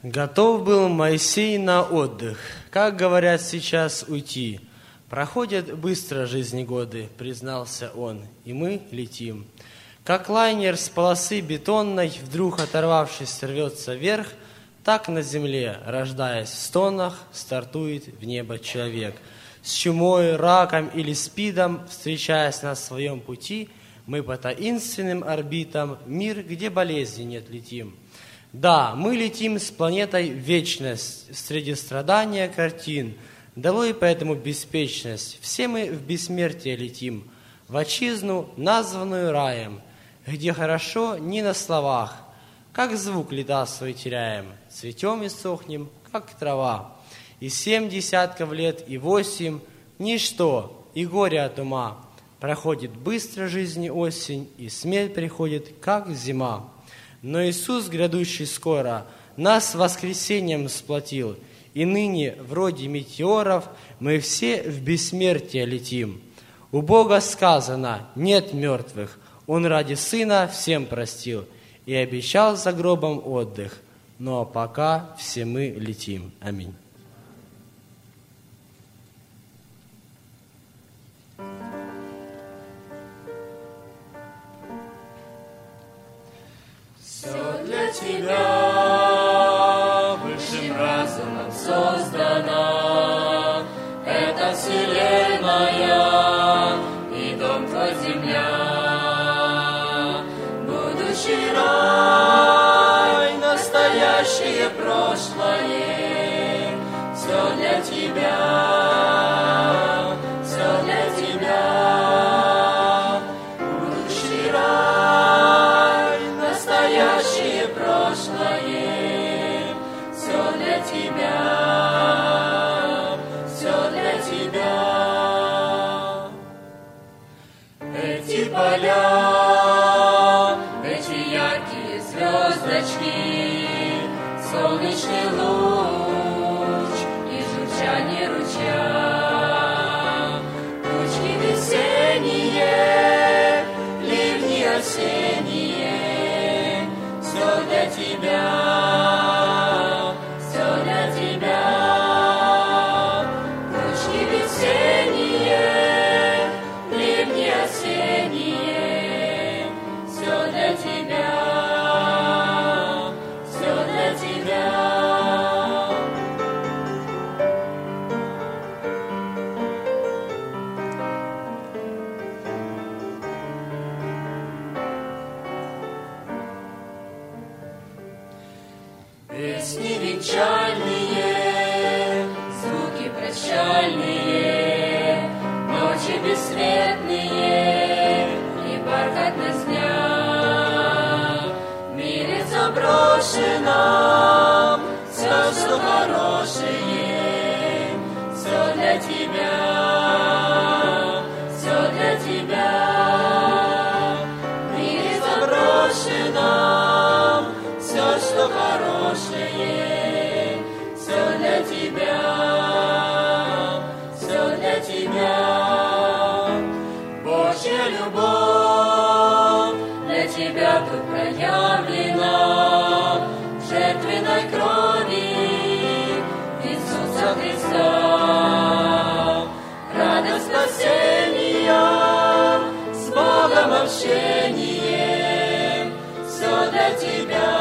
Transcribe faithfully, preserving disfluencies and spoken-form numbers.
Готов был Моисей на отдых, как говорят сейчас, уйти. Проходят быстро жизни годы, признался он, и мы летим. Как лайнер с полосы бетонной, вдруг оторвавшись, рвется вверх, так на земле, рождаясь в стонах, стартует в небо человек. С чумой, раком или спидом, встречаясь на своем пути, мы по таинственным орбитам в мир, где болезни нет, летим. Да, мы летим с планетой в вечность, среди страдания картин. Долой поэтому беспечность, все мы в бессмертие летим, в отчизну, названную раем, где хорошо не на словах, как звук лета свой теряем, цветем и сохнем, как трава. И семь десятков лет, и восемь, ничто, и горе от ума. Проходит быстро жизни осень, и смерть приходит, как зима. Но Иисус, грядущий скоро, нас воскресением сплотил, и ныне, вроде метеоров, мы все в бессмертие летим. У Бога сказано, нет мертвых, Он ради Сына всем простил и обещал за гробом отдых, но пока все мы летим. Аминь. Все для тебя высшим разумом создано, это вселенная и дом твой земля. Будущий рай, настоящее прошлое, все для тебя, все для тебя. Будущий рай, настоящее прошлое, все для тебя, все для тебя. Эти поля, эти яркие звездочки, солнечный луч и журчание ручья, тучки весенние, ливни осенние, все для тебя, все для тебя. Тучки весенние, ливни осенние, все для тебя, все для тебя. Песни венчальные, звуки прощальные, ночи бесцветные и бархатность дня. В мире заброшенном все, что хорошее, все для тебя, все для тебя. В мире заброшенном все, что хорошее, все для тебя, все для тебя. Божья любовь для тебя тут проявлена в жертвенной крови Иисуса Христа. Радость спасения с Богом общение, все для тебя.